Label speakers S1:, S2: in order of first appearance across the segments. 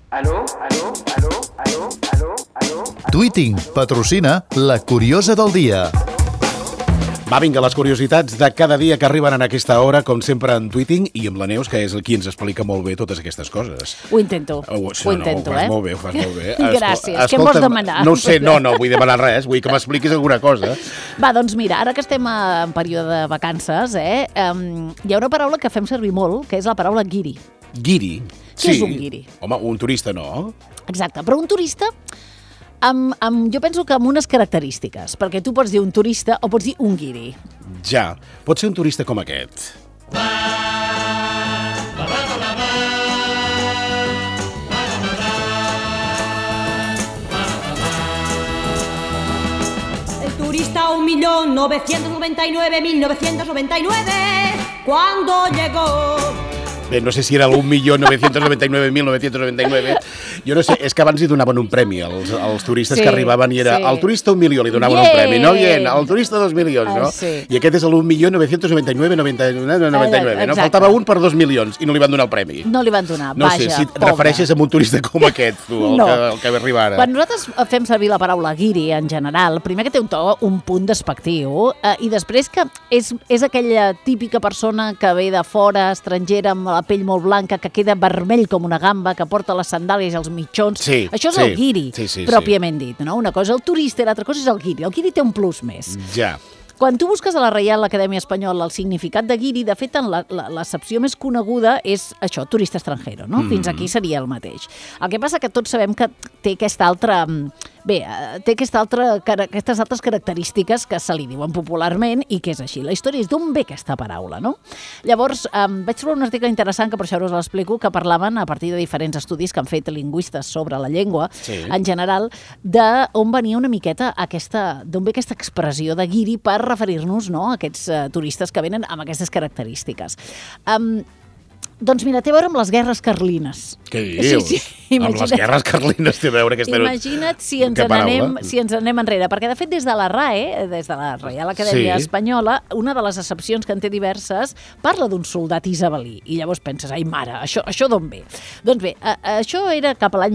S1: Tweeting patrocina La Curiosa del Dia.
S2: Va, vinga, les curiositats de cada dia que arriben en aquesta hora, com sempre en Tweeting, i amb la Neus, que és qui ens explica molt bé totes aquestes coses.
S3: Ho intento,
S2: ho fas molt bé, ho fas molt bé.
S3: Gràcies, què em vols demanar?
S2: No ho sé, no vull demanar res, vull que m'expliquis alguna cosa.
S3: Va, doncs mira, ara que estem en període de vacances, hi ha una paraula que fem servir molt, que és la paraula guiri.
S2: Guiri?
S3: Què és un guiri?
S2: Home, un turista no.
S3: Exacte, però un turista... jo penso que amb unes característiques, perquè tu pots dir un turista o pots dir un guiri.
S2: Ja, pot ser un turista com aquest.
S4: El turista 1.999.1999, cuando llegó...
S2: Bé, no sé si era el 1.999.1999. Jo no sé, és que abans li donaven un premi als turistes que arribaven i era al turista 1 milió li donaven un premi, no? Bien, al turista 2 milions, no? I aquest és el 1.999.99, no? Faltava un per 2 milions i no li van donar el premi.
S3: No li van donar,
S2: vaja, no sé si et refereixes a un turista com aquest, tu, el que va arribar ara.
S3: Quan nosaltres fem servir la paraula guiri en general, primer que té un punt despectiu i després que és aquella típica persona que ve de fora, estrangera, amb la pell molt blanca, que queda vermell com una gamba, que porta les sandàlies i els mitjons. Això és el guiri, pròpiament dit, no? Una cosa és el turista i l'altra cosa és el guiri. El guiri té un plus més.
S2: Ja.
S3: Quan tu busques a la Reial Acadèmia Espanyola el significat de guiri, de fet, l'accepció més coneguda és això, turista estrangero, no? Fins aquí seria el mateix. El que passa que tots sabem que té aquesta altra... Bé, té aquestes altres característiques que se li diuen popularment i que és així. La història és d'on ve aquesta paraula, no? Llavors, vaig trobar un article interessant, que per això us l'explico, que parlaven a partir de diferents estudis que han fet lingüistes sobre la llengua, en general, d'on venia una miqueta d'on ve aquesta expressió de guiri per referir-nos, no, a aquests turistes que venen amb aquestes característiques. Doncs mira, té a veure amb les guerres carlines.
S2: Què dius? Sí, amb les guerres carlines té a veure aquesta...
S3: Imagina't si ens anem enrere, perquè de fet des de la RAE, des de la Reial Acadèmia Espanyola, una de les accepcions que en té diverses parla d'un soldat isabelí. I llavors penses, ai mare, això d'on ve? Doncs bé, això era cap a l'any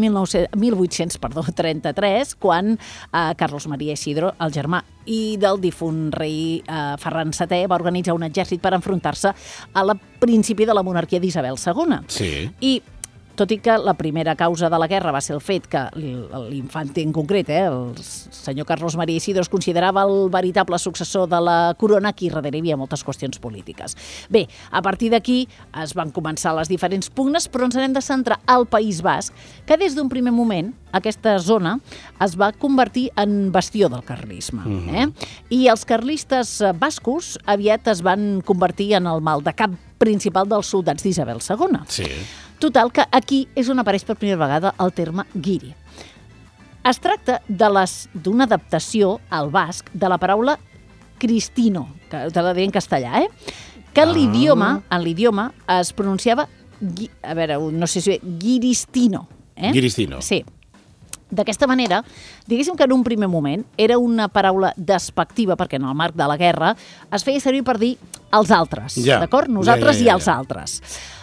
S3: 1833, quan Carlos María Isidro, el germà i del difunt rei Ferran VII, va organitzar un exèrcit per enfrontar-se a la principi de la monarquia d'Isabel II.
S2: Sí.
S3: I tot i que la primera causa de la guerra va ser el fet que l'infant en concret, el senyor Carlos María Isidro, es considerava el veritable successor de la corona, aquí darrere hi havia moltes qüestions polítiques. Bé, a partir d'aquí es van començar les diferents pugnes, però ens hem de centrar al País Basc, que des d'un primer moment aquesta zona es va convertir en bastió del carlisme. I els carlistes bascos aviat es van convertir en el maldecap principal dels soldats d'Isabel II.
S2: Sí.
S3: Total, que aquí és on apareix per primera vegada el terme guiri. Es tracta d'una adaptació al basc de la paraula cristino, que te la diré en castellà, que en l'idioma es pronunciava, a veure, no sé si guiristino.
S2: Guiristino.
S3: Sí. D'aquesta manera, diguéssim que en un primer moment era una paraula despectiva, perquè en el marc de la guerra es feia servir per dir els altres, d'acord? Nosaltres i els altres.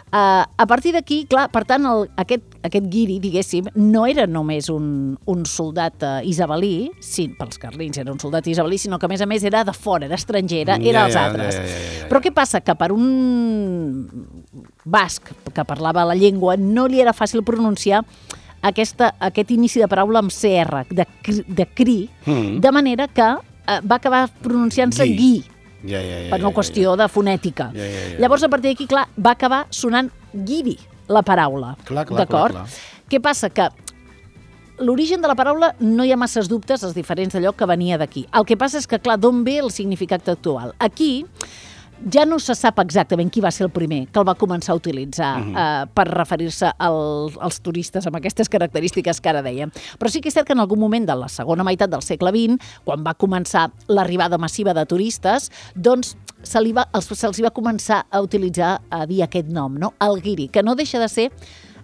S3: A partir d'aquí, clar, per tant, aquest guiri, diguéssim, no era només un soldat isabelí, sí, pels carlins era un soldat isabelí, sinó que a més era de fora, era estranger, era els altres. Però què passa? Que per un basc que parlava la llengua no li era fàcil pronunciar aquest inici de paraula amb CR, de cri, de manera que va acabar pronunciant-se gui, per una qüestió de fonètica. Llavors, a partir d'aquí, clar, va acabar sonant guiri, la paraula. D'acord? Què passa? Que l'origen de la paraula no hi ha masses dubtes, els diferents d'allò que venia d'aquí. El que passa és que, clar, d'on ve el significat actual? Aquí ja no se sap exactament qui va ser el primer que el va començar a utilitzar per referir-se als turistes amb aquestes característiques que ara dèiem. Però sí que és cert que en algun moment de la segona meitat del segle XX, quan va començar l'arribada massiva de turistes, doncs se'ls va començar a utilitzar, a dir aquest nom, no? El guiri, que no deixa de ser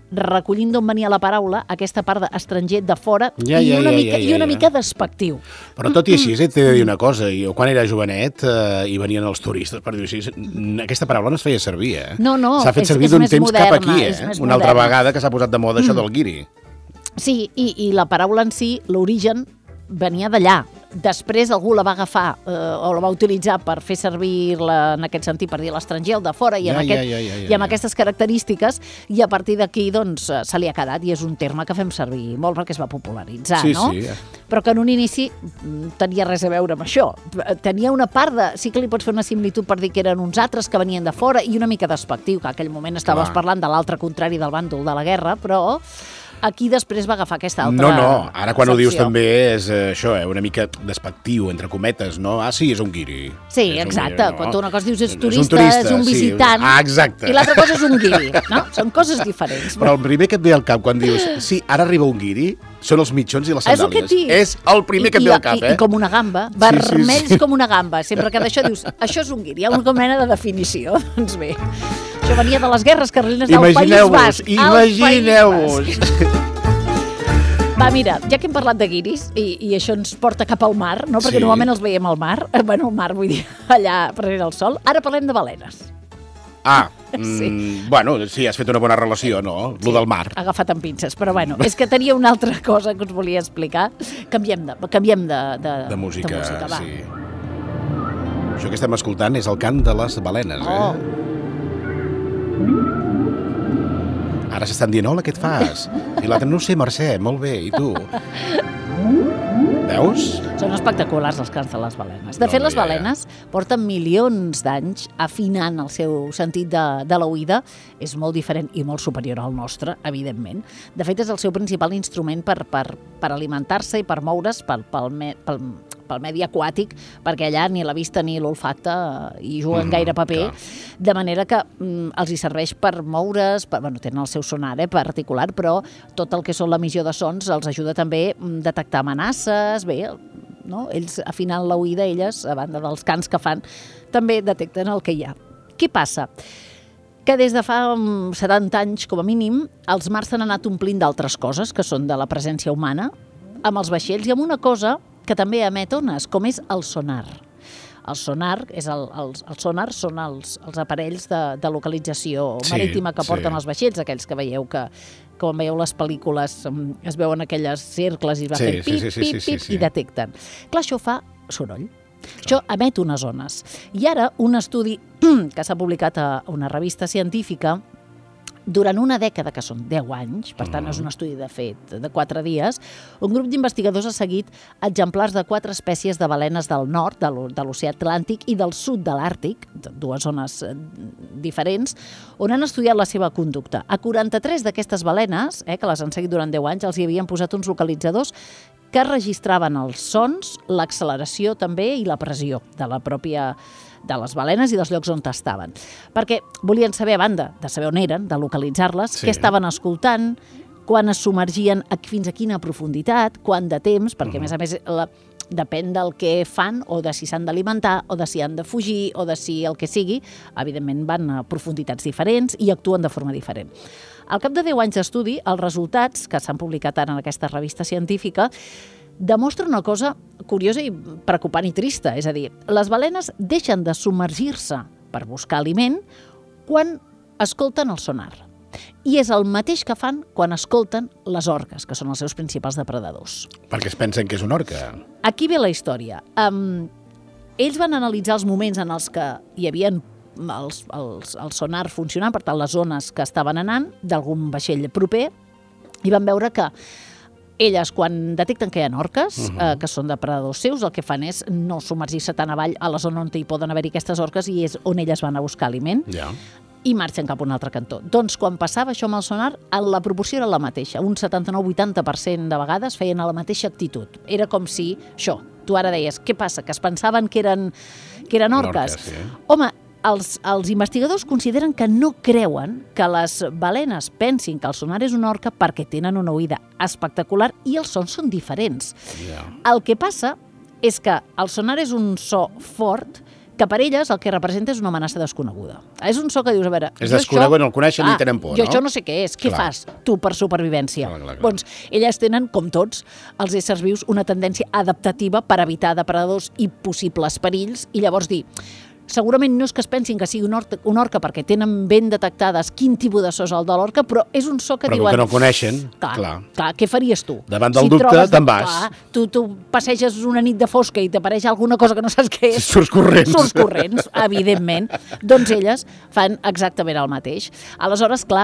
S3: recollint d'on venia la paraula, aquesta part d'estranger de fora i una mica despectiu.
S2: Però tot i així, t'he de dir una cosa, jo quan era jovenet i venien els turistes, per dir-ho així, aquesta paraula no es feia servir,
S3: No,
S2: s'ha fet servir d'un temps cap aquí, una altra vegada que s'ha posat de moda això del guiri.
S3: Sí, i la paraula en si, l'origen, venia d'allà. Després algú la va agafar o la va utilitzar per fer servir-la en aquest sentit, per dir l'estranger, el de fora, i amb aquestes característiques, i a partir d'aquí doncs, se li ha quedat, i és un terme que fem servir molt perquè es va popularitzar, no?
S2: Sí.
S3: Però que en un inici tenia res a veure amb això. Tenia una part de... Sí que li pots fer una similitud per dir que eren uns altres que venien de fora i una mica despectiu, que en aquell moment estaves parlant de l'altre contrari del bàndol de la guerra, però... Aquí després va agafar aquesta altra
S2: ara quan
S3: secció.
S2: Ho dius també és això, una mica despectiu, entre cometes, no? Sí, és un guiri.
S3: Sí, exacte. Quan tu una cosa dius és turista, és un visitant,
S2: exacte.
S3: I l'altra cosa és un guiri, no? Són coses diferents.
S2: Però el primer que et ve al cap quan dius sí, ara arriba un guiri, són els mitjons i les sandàlies. És el primer que et ve al cap,
S3: I com una gamba, vermells com una gamba. Sempre que d'això dius, això és un guiri, hi ha una mena de definició. Doncs bé, això venia de les guerres carlines del País Basc.
S2: Imagineu-vos!
S3: Va, mira, ja que hem parlat de guiris, i això ens porta cap al mar, no? Perquè normalment els veiem al mar, al mar vull dir, allà prenent el sol. Ara parlem de balenes.
S2: Bueno, sí, has fet una bona relació, no? Lo del mar.
S3: Agafat amb pinces, però bueno, és que tenia una altra cosa que us volia explicar. Canviem de música, va.
S2: Sí. Això que estem escoltant és el cant de les balenes, Ara s'estan dient, hola, què et fas? I l'altre, no ho sé, Mercè, molt bé, i tu? Veus?
S3: Són espectaculars els cants de les balenes. De fet, les balenes porten milions d'anys afinant el seu sentit de l'oïda. És molt diferent i molt superior al nostre, evidentment. De fet, és el seu principal instrument per alimentar-se i per moure's pel medi aquàtic, perquè allà ni la vista ni l'olfacte hi juguen gaire paper, de manera que els hi serveix per moure's, tenen el seu sonar particular, però tot el que són l'emissió de sons els ajuda també a detectar amenaces, no? Ells afinant l'oïda, elles, a banda dels cants que fan, també detecten el que hi ha. Què passa? Que des de fa 70 anys, com a mínim, els mars s'han anat omplint d'altres coses, que són de la presència humana, amb els vaixells i amb una cosa que també emet ones, com és el sonar. El sonar són els aparells de localització marítima que porten els vaixells, aquells que veieu que, quan veieu les pel·lícules, es veuen aquelles cercles i va fent pip, i detecten. Clar, això fa soroll. Això emet unes ones. I ara, un estudi que s'ha publicat a una revista científica, durant una dècada, que són 10 anys, per tant és un estudi de fet de 4 dies, un grup d'investigadors ha seguit exemplars de 4 espècies de balenes del nord, de l'oceà Atlàntic i del sud de l'Àrtic, dues zones diferents, on han estudiat la seva conducta. A 43 d'aquestes balenes, que les han seguit durant 10 anys, els hi havien posat uns localitzadors que registraven els sons, l'acceleració també i la pressió de les balenes i dels llocs on estaven. Perquè volien saber, a banda de saber on eren, de localitzar-les, què estaven escoltant, quan es submergien, fins a quina profunditat, quant de temps, perquè a més depèn del que fan, o de si s'han d'alimentar, o de si han de fugir, o de si el que sigui, evidentment van a profunditats diferents i actuen de forma diferent. Al cap de 10 anys d'estudi, els resultats, que s'han publicat ara en aquesta revista científica, demostra una cosa curiosa i preocupant i trista. És a dir, les balenes deixen de submergir-se per buscar aliment quan escolten el sonar. I és el mateix que fan quan escolten les orques, que són els seus principals depredadors.
S2: Perquè es pensen que és una orca.
S3: Aquí ve la història. Ells van analitzar els moments en els que hi havia el sonar funcionant, per tant, les zones que estaven anant d'algun vaixell proper, i van veure que elles, quan detecten que hi ha orques, que són depredadors seus, el que fan és no submergir-se tan avall a la zona on hi poden haver-hi aquestes orques, i és on elles van a buscar aliment, i marxen cap a un altre cantó. Doncs quan passava això amb el sonar, la proporció era la mateixa. Un 79-80% de vegades feien la mateixa actitud. Era com si, això, tu ara deies, què passa? Que es pensaven que eren orques? Home, els investigadors consideren que no creuen que les balenes pensin que el sonar és una orca perquè tenen una oïda espectacular i els sons són diferents. El que passa és que el sonar és un so fort que per elles el que representa és una amenaça desconeguda. És un so que dius, a veure...
S2: És desconegut, no el coneixen ni tenen por, no?
S3: Jo això no sé què és. Què fas tu per supervivència? Doncs elles tenen, com tots, els éssers vius, una tendència adaptativa per evitar depredadors i possibles perills, i llavors dir... Segurament no és que es pensin que sigui un orca perquè tenen ben detectades quin tipus de so és el de l'orca, però és un so que diuen...
S2: Però que no coneixen,
S3: clar. Què faries tu?
S2: Davant del dubte, te'n vas.
S3: Tu passeges una nit de fosca i t'apareix alguna cosa que no saps què és.
S2: Surts corrents.
S3: Surts corrents, evidentment. Doncs elles fan exactament el mateix. Aleshores, clar,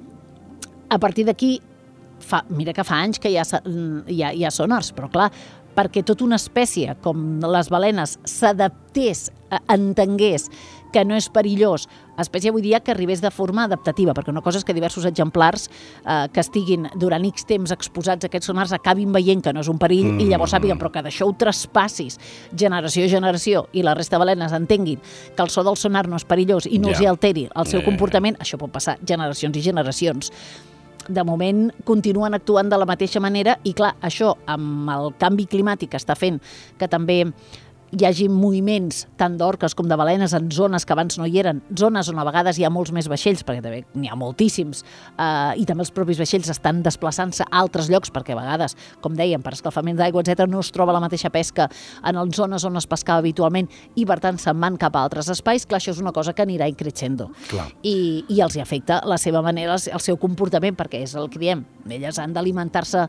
S3: a partir d'aquí, mira que fa anys que hi ha sonars, però clar, perquè tota una espècie com les balenes s'adaptés, entengués que no és perillós, espècie vull dir que arribés de forma adaptativa, perquè una cosa és que diversos exemplars que estiguin durant X temps exposats a aquests sonars acabin veient que no és un perill i llavors sàpiguen, però que d'això ho traspassis generació a generació i la resta de balenes entenguin que el so del sonar no és perillós i no els hi alteri el seu comportament, això pot passar generacions i generacions. De moment continuen actuant de la mateixa manera i clar, això amb el canvi climàtic que està fent que també hi hagi moviments tant d'orques com de balenes en zones que abans no hi eren, zones on a vegades hi ha molts més vaixells, perquè també n'hi ha moltíssims, i també els propis vaixells estan desplaçant-se a altres llocs, perquè a vegades, com dèiem, per escalfament d'aigua, etc., no es troba la mateixa pesca en les zones on es pescava habitualment i, per tant, se'n van cap a altres espais. Clar, això és una cosa que anirà increixendo. I els hi afecta la seva manera, el seu comportament, perquè és el que diem. Elles han d'alimentar-se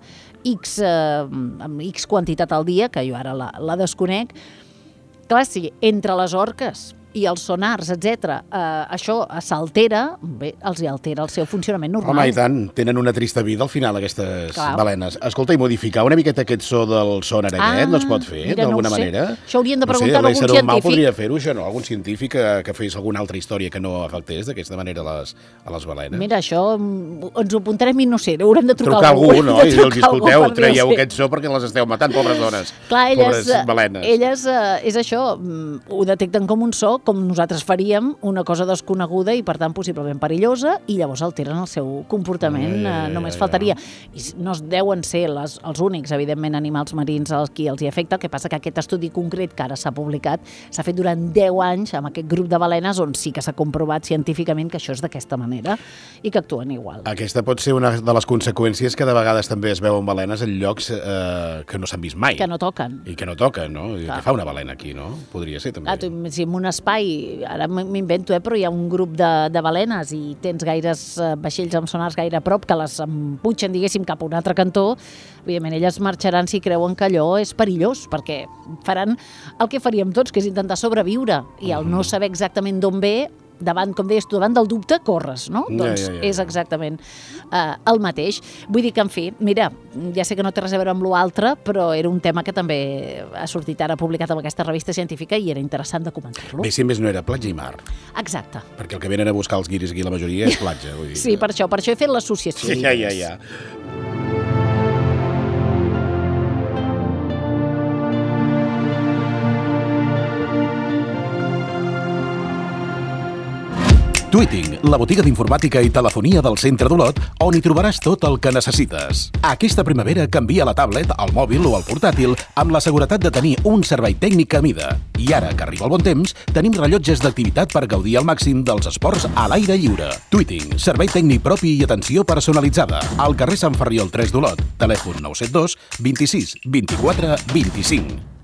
S3: amb X quantitat al dia, que jo ara la desconec. Clar, si entre les orques i els sonars, etc., això s'altera, bé, els hi altera el seu funcionament normal.
S2: Home, i tant, tenen una trista vida al final, aquestes balenes. Escolta, i modificar una miqueta aquest so del sonar aquest no es pot fer, d'alguna manera?
S3: Això haurien de preguntar a algun científic.
S2: L'ésser humà podria fer-ho, això no? Algun científic que fes alguna altra història que no afectés d'aquesta manera a les balenes?
S3: Mira, això ens ho apuntarem i no sé, haurem de trucar
S2: algú, no? I dir-los, escolteu, traieu aquest so perquè les esteu matant, pobres dones.
S3: Clar,
S2: pobres balenes.
S3: Elles, és això, ho detecten com un so, com nosaltres faríem, una cosa desconeguda i, per tant, possiblement perillosa, i llavors alteren el seu comportament, només faltaria. I no deuen ser els únics, evidentment, animals marins als qui els hi afecta, el que passa que aquest estudi concret que ara s'ha publicat s'ha fet durant 10 anys amb aquest grup de balenes on sí que s'ha comprovat científicament que això és d'aquesta manera i que actuen igual.
S2: Aquesta pot ser una de les conseqüències que de vegades també es veuen balenes en llocs que no s'han vist mai.
S3: Que no toquen.
S2: I que no toquen, no? Què fa una balena aquí, no? Podria ser, també.
S3: Si en un espai, ara m'invento, però hi ha un grup de balenes i tens gaires vaixells amb sonars gaire a prop que les emputxen, diguéssim, cap a un altre cantó, evidentment elles marxaran si creuen que allò és perillós, perquè faran el que faríem tots, que és intentar sobreviure, i al no saber exactament d'on ve, davant, com deies tu, davant del dubte, corres, no? Doncs és exactament el mateix. Vull dir que, en fi, mira, ja sé que no té res a veure amb l'altre, però era un tema que també ha sortit ara publicat en aquesta revista científica i era interessant de comentar-lo.
S2: Bé, si més no era platja i mar.
S3: Exacte.
S2: Perquè el que venen a buscar els guiris aquí, la majoria, és platja. Vull dir.
S3: Sí, per això he fet l'associació.
S2: Ja. Tweeting, la botiga d'informàtica i telefonia del centre d'Olot, on hi trobaràs tot el que necessites. Aquesta primavera canvia la tablet, el mòbil o el portàtil amb la seguretat de tenir un servei tècnic a mida. I ara que arriba el bon temps, tenim rellotges d'activitat per gaudir al màxim dels esports a l'aire lliure. Tweeting, servei tècnic propi i atenció personalitzada. Al carrer Sant Ferriol 3 d'Olot. Telèfon 972 26 24 25.